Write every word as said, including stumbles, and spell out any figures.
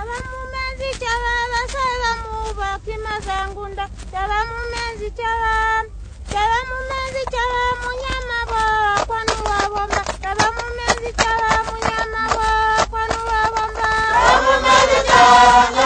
Chaba mumenzi chaba basala muba kimazangunda. Chaba mumenzi chaba. Chaba mumenzi chaba munyama ba kwanu wabomba. Chaba mumenzi chaba munyama ba kwanu wabomba. Chaba mumenzi chaba.